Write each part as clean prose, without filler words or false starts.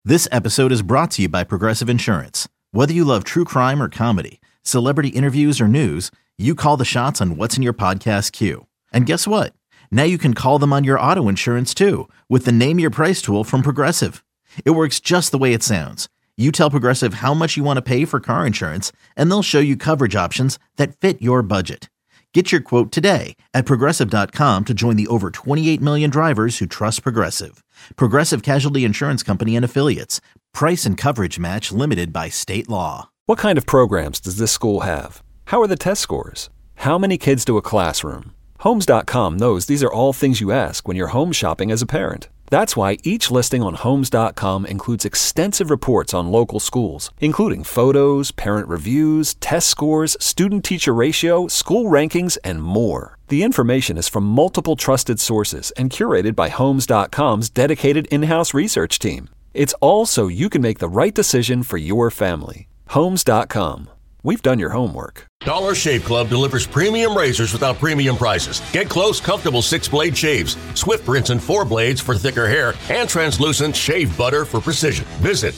This episode is brought to you by Progressive Insurance. Whether you love true crime or comedy, celebrity interviews or news, you call the shots on what's in your podcast queue. And guess what? Now you can call them on your auto insurance too with the Name Your Price tool from Progressive. It works just the way it sounds. You tell Progressive how much you want to pay for car insurance, and they'll show you coverage options that fit your budget. Get your quote today at Progressive.com to join the over 28 million drivers who trust Progressive. Progressive Casualty Insurance Company and Affiliates. Price and coverage match limited by state law. What kind of programs does this school have? How are the test scores? How many kids to a classroom? Homes.com knows these are all things you ask when you're home shopping as a parent. That's why each listing on Homes.com includes extensive reports on local schools, including photos, parent reviews, test scores, student-teacher ratio, school rankings, and more. The information is from multiple trusted sources and curated by Homes.com's dedicated in-house research team. It's all so you can make the right decision for your family. Homes.com. We've done your homework. Dollar Shave Club delivers premium razors without premium prices. Get close, comfortable 6-blade shaves, swift rinse and 4 blades for thicker hair, and translucent shave butter for precision. Visit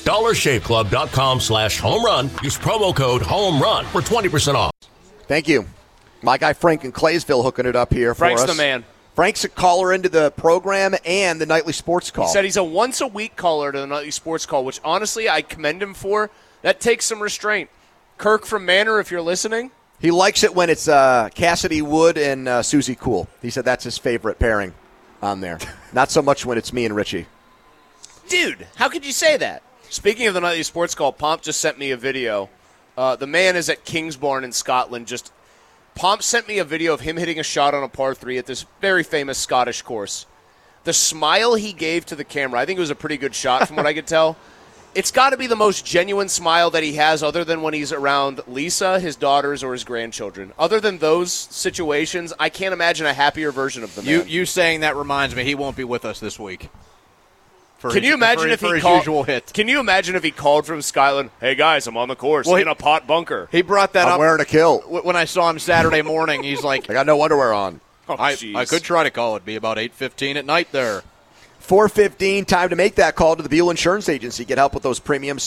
dollarshaveclub.com/home run. Use promo code HOMERUN for 20% off. Thank you. My guy Frank in Claysville hooking it up here for us. Frank's the man. Frank's a caller into the program and the Nightly Sports Call. He said he's a once-a-week caller to the Nightly Sports Call, which honestly I commend him for. That takes some restraint. Kirk from Manor, if you're listening. He likes it when it's Cassidy Wood and Susie Cool. He said that's his favorite pairing on there. Not so much when it's me and Richie. Dude, how could you say that? Speaking of the Nightly Sports Call, Pomp just sent me a video. The man is at Kingsbarn in Scotland. Pomp sent me a video of him hitting a shot on a par 3 at this very famous Scottish course. The smile he gave to the camera, I think it was a pretty good shot from what I could tell. It's got to be the most genuine smile that he has other than when he's around Lisa, his daughters, or his grandchildren. Other than those situations, I can't imagine a happier version of the man. You saying that reminds me he won't be with us this week. Can you imagine if he called? Can you imagine if he called from Scotland? Hey guys, I'm on the course in a pot bunker. He brought that up. I'm wearing a kill. When I saw him Saturday morning, he's like, I got no underwear on. Oh, I could try to call. It'd be about 8:15 at night there. 4:15, time to make that call to the Buell Insurance Agency. Get help with those premiums,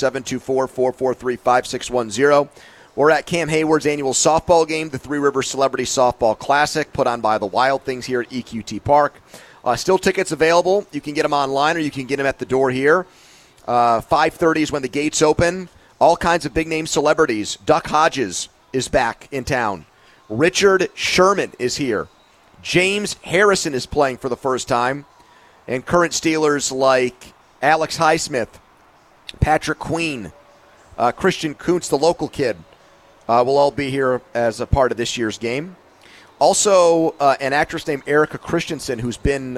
724-443-5610. We're at Cam Hayward's annual softball game, the Three Rivers Celebrity Softball Classic, put on by the Wild Things here at EQT Park. Still tickets available. You can get them online or you can get them at the door here. 5:30 is when the gates open. All kinds of big-name celebrities. Duck Hodges is back in town. Richard Sherman is here. James Harrison is playing for the first time. And current Steelers like Alex Highsmith, Patrick Queen, Christian Kuntz, the local kid, will all be here as a part of this year's game. Also, an actress named Erica Christensen who's been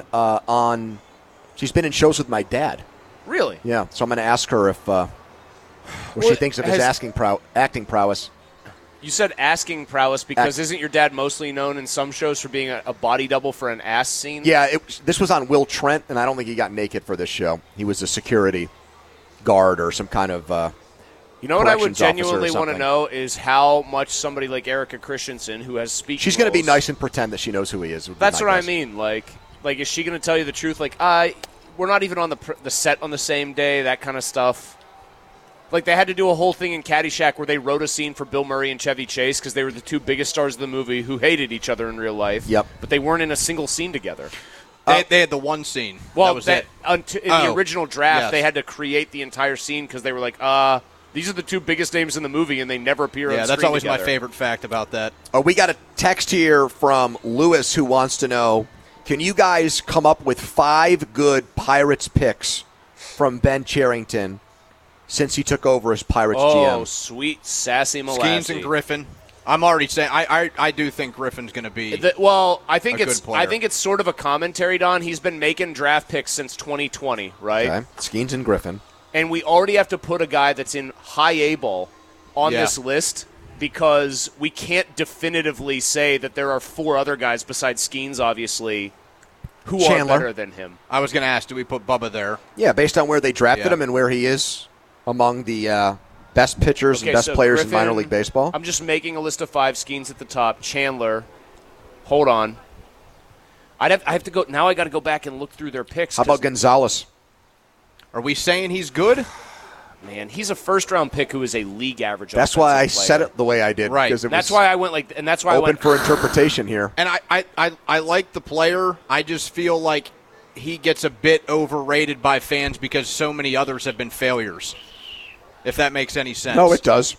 she's been in shows with my dad. Really? Yeah, so I'm going to ask her if what she thinks of his acting prowess. You said asking prowess because isn't your dad mostly known in some shows for being a body double for an ass scene? Yeah, this was on Will Trent, and I don't think he got naked for this show. He was a security guard or some kind of You know what I would genuinely want to know is how much somebody like Erica Christensen, who has speaking She's going to be roles- nice and pretend that she knows who he is. That's what I mean. Like, is she going to tell you the truth? Like, we're not even on the set on the same day, that kind of stuff. Like, they had to do a whole thing in Caddyshack where they wrote a scene for Bill Murray and Chevy Chase because they were the two biggest stars of the movie who hated each other in real life. Yep. But they weren't in a single scene together. They had the one scene. Well, that was it. In the original draft, yes. they had to create the entire scene because they were like, these are the two biggest names in the movie, and they never appear on screen that's always together. my favorite fact about that. We got a text here from Lewis who wants to know, can you guys come up with 5 good Pirates picks from Ben Cherington since he took over as Pirates GM? Oh, sweet, sassy Molassy. Skeens and Griffin. I'm already saying I do think Griffin's going to be I think a good player. I think it's sort of a commentary, Don. He's been making draft picks since 2020, right? Okay. Skeens and Griffin. And we already have to put a guy that's in high A ball on this list because we can't definitively say that there are 4 other guys besides Skeens, obviously, who Chandler. are better than him. I was going to ask, do we put Bubba there? Yeah, based on where they drafted him and where he is among the best pitchers and best players Griffin, in minor league baseball. I'm just making a list of 5. Skeens at the top. Chandler. Hold on. I have to go. Now I got to go back and look through their picks. How about Gonzalez? Are we saying he's good? Man, he's a first-round pick who is a league average. That's why I offensive player. said it the way I did. Right. Because That's why I went like, and that's why I open went for interpretation here. And I like the player. I just feel like he gets a bit overrated by fans because so many others have been failures, if that makes any sense. No, it does.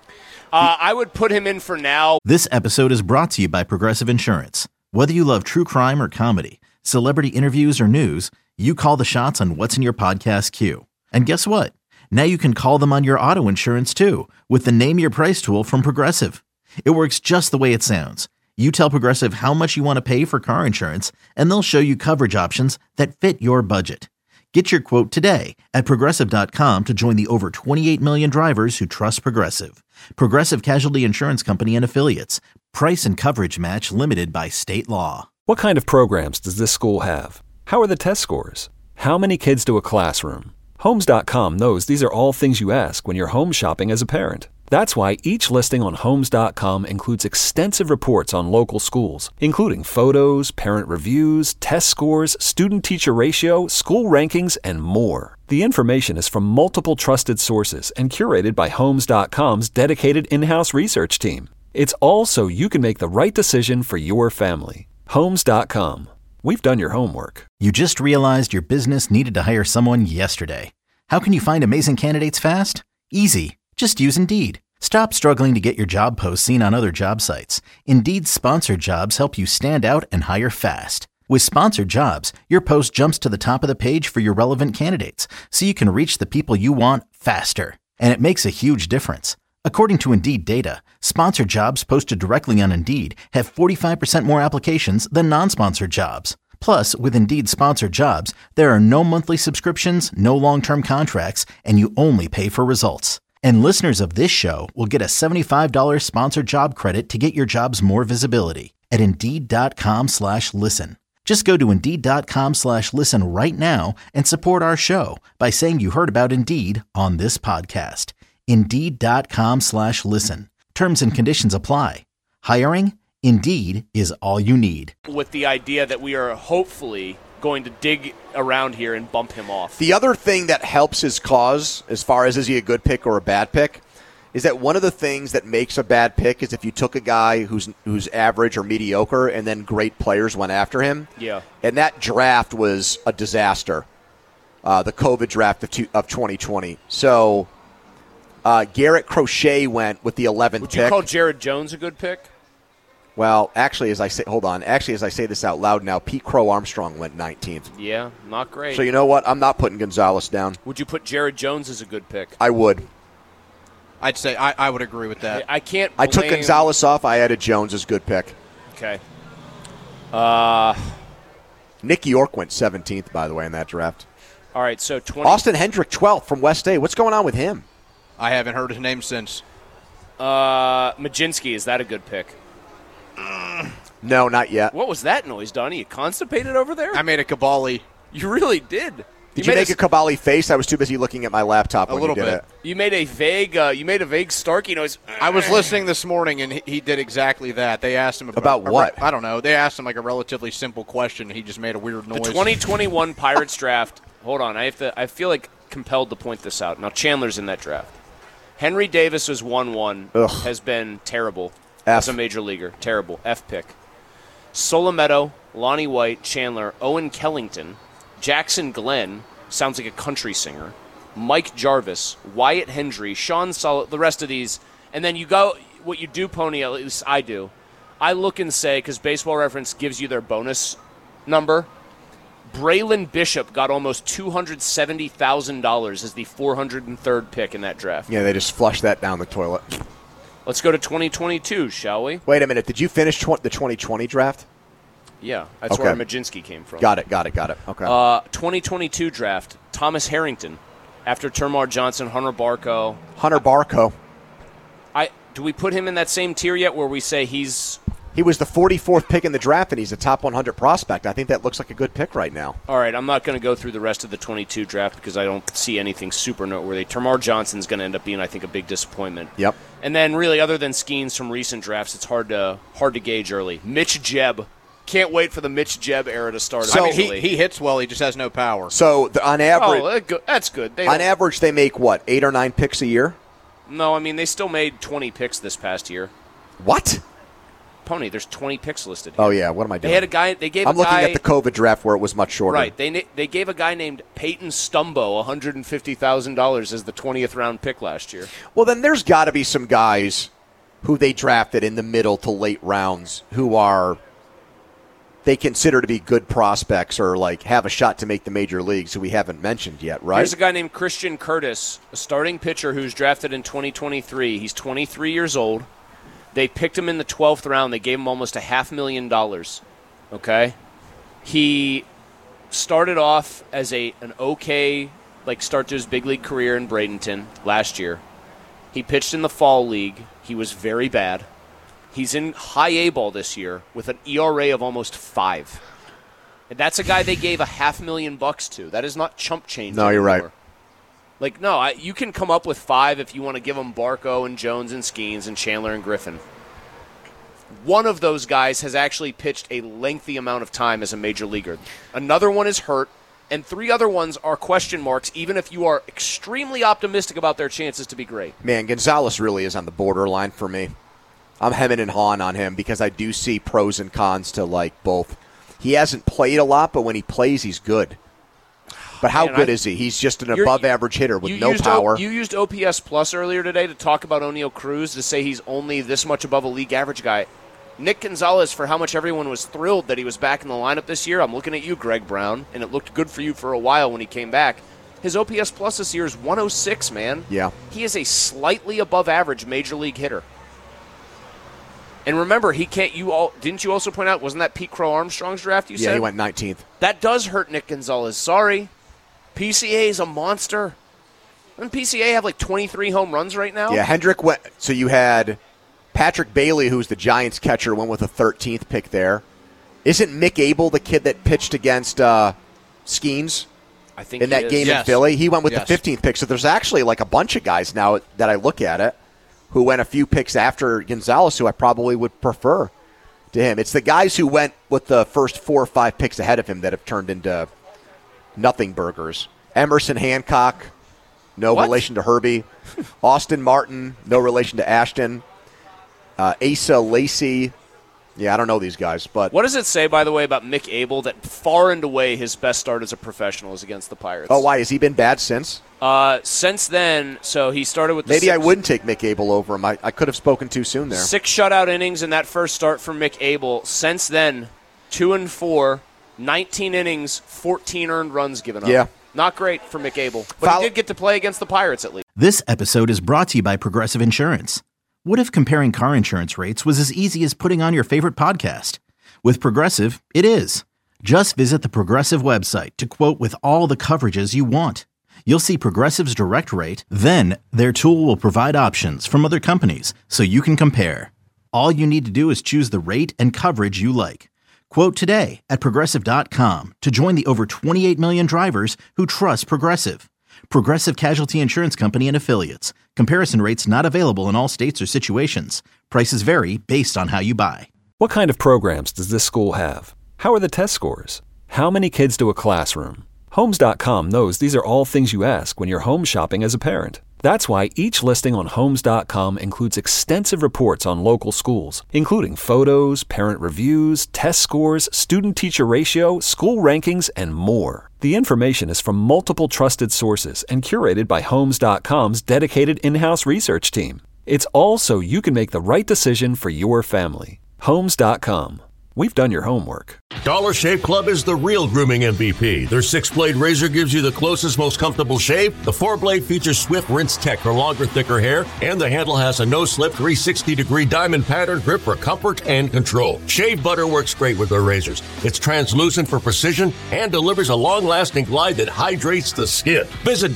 I would put him in for now. This episode is brought to you by Progressive Insurance. Whether you love true crime or comedy, celebrity interviews or news, you call the shots on what's in your podcast queue. And guess what? Now you can call them on your auto insurance too with the Name Your Price tool from Progressive. It works just the way it sounds. You tell Progressive how much you want to pay for car insurance, and they'll show you coverage options that fit your budget. Get your quote today at Progressive.com to join the over 28 million drivers who trust Progressive. Progressive Casualty Insurance Company and Affiliates. Price and coverage match limited by state law. What kind of programs does this school have? How are the test scores? How many kids do a classroom? Homes.com knows these are all things you ask when you're home shopping as a parent. That's why each listing on Homes.com includes extensive reports on local schools, including photos, parent reviews, test scores, student-teacher ratio, school rankings, and more. The information is from multiple trusted sources and curated by Homes.com's dedicated in-house research team. It's all so you can make the right decision for your family. Homes.com. We've done your homework. You just realized your business needed to hire someone yesterday. How can you find amazing candidates fast? Easy. Just use Indeed. Stop struggling to get your job posts seen on other job sites. Indeed's sponsored jobs help you stand out and hire fast. With sponsored jobs, your post jumps to the top of the page for your relevant candidates, so you can reach the people you want faster. And it makes a huge difference. According to Indeed data, sponsored jobs posted directly on Indeed have 45% more applications than non-sponsored jobs. Plus, with Indeed sponsored jobs, there are no monthly subscriptions, no long-term contracts, and you only pay for results. And listeners of this show will get a $75 sponsored job credit to get your jobs more visibility at Indeed.com/listen. Just go to Indeed.com/listen right now and support our show by saying you heard about Indeed on this podcast. Indeed.com/listen. Terms and conditions apply. Hiring? Indeed is all you need. With the idea that we are hopefully going to dig around here and bump him off. The other thing that helps his cause, as far as is he a good pick or a bad pick, is that one of the things that makes a bad pick is if you took a guy who's average or mediocre and then great players went after him. Yeah. And that draft was a disaster, the COVID draft of 2020. So Garrett Crochet went with the 11th pick. Would you call Jared Jones a good pick? Well, actually, as I say this out loud now, Pete Crow Armstrong went 19th. Yeah, not great. So you know what? I'm not putting Gonzalez down. Would you put Jared Jones as a good pick? I would. I'd say I would agree with that. I can't I took Gonzalez off. I added Jones as good pick. Okay. Nick York went 17th, by the way, in that draft. All right, so 20. Austin Hendrick, 12th from West State. What's going on with him? I haven't heard his name since. Majinski, is that a good pick? No, not yet. What was that noise, Donnie? You constipated over there? I made a Cabali. You really did. Did you make a Cavalli face? I was too busy looking at my laptop when you did it. You made a vague Starkey noise. I was listening this morning, and he did exactly that. They asked him about what? I don't know. They asked him like a relatively simple question, and he just made a weird noise. The 2021 Pirates draft. Hold on, I feel like compelled to point this out. Now Chandler's in that draft. Henry Davis was 1-1. Has been terrible as a major leaguer. Terrible. F pick. Solometo, Lonnie White, Chandler, Owen Kellington, Jackson Glenn, sounds like a country singer, Mike Jarvis, Wyatt Hendry, Sean Sol, the rest of these. And then you go, what you do, Pony, at least I do. I look and say, because Baseball Reference gives you their bonus number, Braylon Bishop got almost $270,000 as the 403rd pick in that draft. Yeah, they just flushed that down the toilet. Let's go to 2022, shall we? Wait a minute. Did you finish the 2020 draft? Yeah, that's where Majinski came from. Got it. Okay. 2022 draft, Thomas Harrington. After Termarr Johnson, Hunter Barco. Do we put him in that same tier yet where we say he was the 44th pick in the draft and he's a top 100 prospect? I think that looks like a good pick right now. All right, I'm not going to go through the rest of the 22 draft because I don't see anything super noteworthy. Termarr Johnson's going to end up being, I think, a big disappointment. Yep. And then really other than Skeens from recent drafts, it's hard to gauge early. Mitch Jebb, can't wait for the Mitch Jeb era to start. So he hits well. He just has no power. So on average, that's good. On average, they make what, 8 or 9 picks a year? No, I mean they still made 20 picks this past year. What? Pony, there's 20 picks listed here. Oh yeah, what am I doing? They had a guy. I'm looking at the COVID draft where it was much shorter. Right. They gave a guy named Peyton Stumbo $150,000 as the 20th round pick last year. Well, then there's got to be some guys who they drafted in the middle to late rounds who they consider to be good prospects or like have a shot to make the major leagues who we haven't mentioned yet, right? There's a guy named Christian Curtis, a starting pitcher who's drafted in 2023. He's 23 years old. They picked him in the 12th round. They gave him almost $500,000. Okay? He started off as an okay start to his big league career in Bradenton last year. He pitched in the fall league. He was very bad. He's in high A ball this year with an ERA of almost 5. And that's a guy they gave $500,000 to. That is not chump change. No, you're right. You can come up with 5 if you want to give them Barco and Jones and Skeens and Chandler and Griffin. One of those guys has actually pitched a lengthy amount of time as a major leaguer. Another one is hurt, and 3 other ones are question marks, even if you are extremely optimistic about their chances to be great. Man, Gonzalez really is on the borderline for me. I'm hemming and hawing on him because I do see pros and cons to both. He hasn't played a lot, but when he plays, he's good. But how good is he? He's just an above-average hitter with no power. You used OPS Plus earlier today to talk about O'Neal Cruz to say he's only this much above a league average guy. Nick Gonzalez, for how much everyone was thrilled that he was back in the lineup this year, I'm looking at you, Greg Brown, and it looked good for you for a while when he came back. His OPS Plus this year is 106, man. Yeah. He is a slightly above-average major league hitter. And remember, didn't you also point out, wasn't that Pete Crow Armstrong's draft you said? Yeah, he went 19th. That does hurt Nick Gonzalez. Sorry. PCA is a monster. Doesn't PCA have 23 home runs right now? Yeah, Hendrick went. So you had Patrick Bailey, who's the Giants catcher, went with a 13th pick there. Isn't Mick Abel the kid that pitched against Skeens? I think in that game in Philly? He went with the 15th pick. So there's actually a bunch of guys now that I look at it who went a few picks after Gonzalez, who I probably would prefer to him. It's the guys who went with the first 4 or 5 picks ahead of him that have turned into nothing burgers. Emerson Hancock, no relation to Herbie. Austin Martin, no relation to Ashton. Asa Lacey. Yeah, I don't know these guys. But what does it say, by the way, about Mick Abel that far and away his best start as a professional is against the Pirates? Oh, why? Has he been bad since? Since then, so he started with the Maybe I wouldn't take Mick Abel over him. I could have spoken too soon there. 6 shutout innings in that first start from Mick Abel. Since then, 2-4, 19 innings, 14 earned runs given up. Yeah. Not great for Mick Abel. But he did get to play against the Pirates at least. This episode is brought to you by Progressive Insurance. What if comparing car insurance rates was as easy as putting on your favorite podcast? With Progressive, it is. Just visit the Progressive website to quote with all the coverages you want. You'll see Progressive's direct rate, then their tool will provide options from other companies so you can compare. All you need to do is choose the rate and coverage you like. Quote today at Progressive.com to join the over 28 million drivers who trust Progressive. Progressive Casualty Insurance Company and Affiliates. Comparison rates not available in all states or situations. Prices vary based on how you buy. What kind of programs does this school have? How are the test scores? How many kids do a classroom? Homes.com knows these are all things you ask when you're home shopping as a parent. That's why each listing on Homes.com includes extensive reports on local schools, including photos, parent reviews, test scores, student-teacher ratio, school rankings, and more. The information is from multiple trusted sources and curated by Homes.com's dedicated in-house research team. It's all so you can make the right decision for your family. Homes.com. We've done your homework. Dollar Shave Club is the real grooming MVP. Their 6-blade razor gives you the closest, most comfortable shave. The 4-blade features Swift Rinse Tech for longer, thicker hair. And the handle has a no-slip 360-degree diamond pattern grip for comfort and control. Shave butter works great with their razors. It's translucent for precision and delivers a long-lasting glide that hydrates the skin. Visit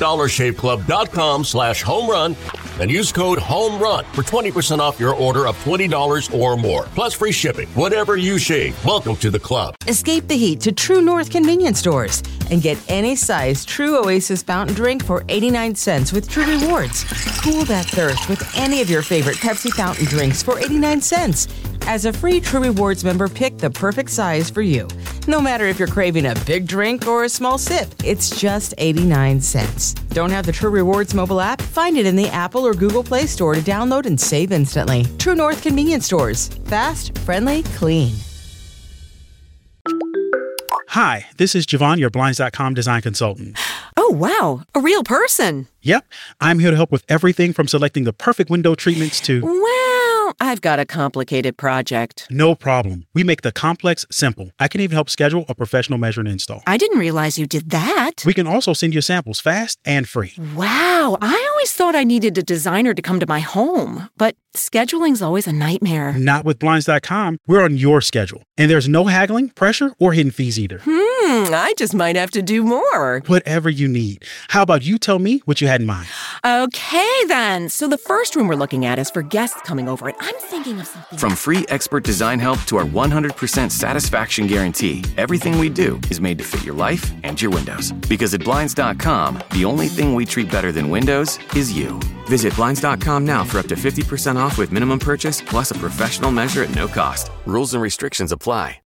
DollarShaveClub.com/homerun and use code HOMERUN for 20% off your order of $20 or more. Plus free shipping. Whatever you shave. Welcome to the club. Escape the heat to True North convenience stores and get any size True Oasis fountain drink for 89 cents with True Rewards. Cool that thirst with any of your favorite Pepsi fountain drinks for 89 cents. As a free True Rewards member, pick the perfect size for you. No matter if you're craving a big drink or a small sip, it's just 89 cents. Don't have the True Rewards mobile app? Find it in the Apple or Google Play Store to download and save instantly. True North Convenience Stores. Fast, friendly, clean. Hi, this is Javon, your Blinds.com design consultant. Oh, wow. A real person. Yep. I'm here to help with everything from selecting the perfect window treatments to... Well, I've got a complicated project. No problem. We make the complex simple. I can even help schedule a professional measure and install. I didn't realize you did that. We can also send you samples fast and free. Wow. I always thought I needed a designer to come to my home, but scheduling's always a nightmare. Not with Blinds.com. We're on your schedule. And there's no haggling, pressure, or hidden fees either. I just might have to do more. Whatever you need. How about you tell me what you had in mind? Okay, then. So the first room we're looking at is for guests coming over, and I'm thinking of something. From free expert design help to our 100% satisfaction guarantee, everything we do is made to fit your life and your windows. Because at Blinds.com, the only thing we treat better than windows is you. Visit Blinds.com now for up to 50% off with minimum purchase plus a professional measure at no cost. Rules and restrictions apply.